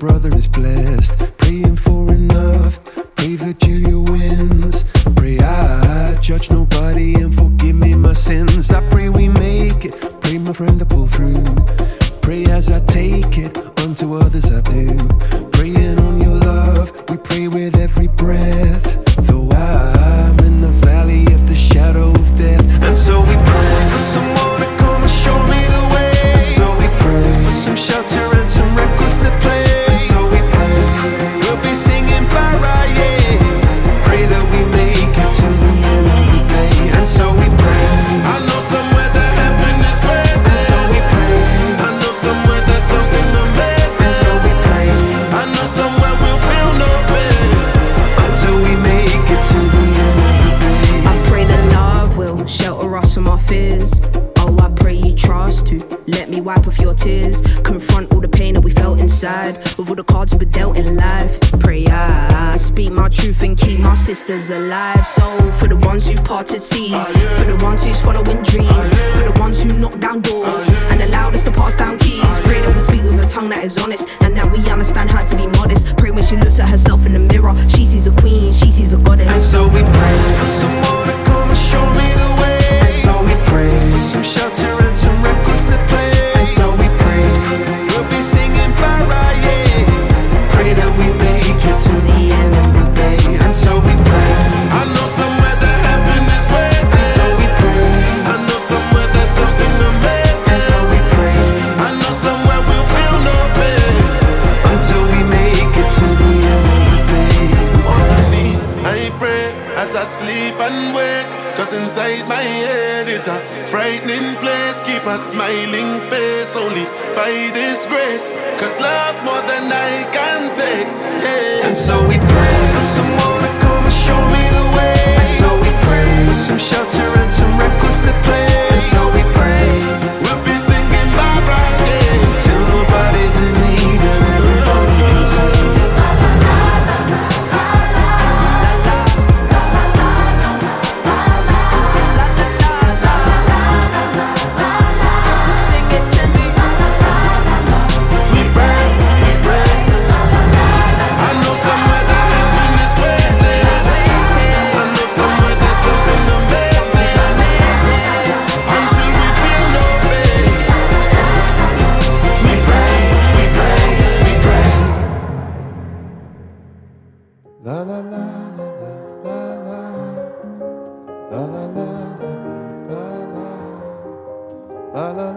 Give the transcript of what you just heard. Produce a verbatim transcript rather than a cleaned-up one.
brother is blessed. Praying for enough, pray Virgilia wins. Pray I judge nobody and forgive me my sins. I pray we make it, pray my friend to pull through. Pray as I take it, unto others I do. Praying on your love, we pray with every breath. Though I'm in the valley of the shadow of death. And so we pray for someone to come and show me the way. And so we pray for some shelter and some records to play. And so we pray, we'll be singing para, yeah. Pray that we make it to the end of the day. And so we pray, I know somewhere that heaven is waiting. and so we pray, I know somewhere there's something amazing. and so we pray, I know somewhere we'll feel no pain until we make it to the end of the day. I pray that love will shelter us from our fears. Oh, I pray you trust to let me wipe off your tears. Confront all the pain that we felt inside, with all the cards we were dealt in life. Pray I speak my truth and keep my sisters alive. So for the ones who parted seas, for the ones who's following dreams, for the ones who knock down doors and allowed us to pass down keys. Pray that we speak with a tongue that is honest and that we understand how to be modest. Pray when she looks at herself in the mirror, she sees a queen, she sees a goddess. And so we pray for someone to come and show me the way. And so we pray for some shelter and some records to play. And so we pray, we'll be singing para, yeah. Pray that we make it to the end of the day. And so we pray, I know somewhere that heaven is waiting. and so we pray, I know somewhere there's something amazing. and so we pray, I know somewhere we'll feel no pain until we make it to the end of the day. on my knees I pray as I sleep and wake. Cause inside my head is a frightening place. Keep a smiling face only by this grace. Cause love's more than I can take, yeah. And so we pray for someone to come and show me the way. And so we pray for some shelter and some records to play. And so we pray, We'll be singing Barbara, yeah. till nobody's in need and everybody can see. Sing it to me. We pray, we pray. I know somewhere that heaven is waiting. I know somewhere there's something amazing. Until we feel no pain. We pray, we pray, we pray. La la la la la la la la la la la la la la.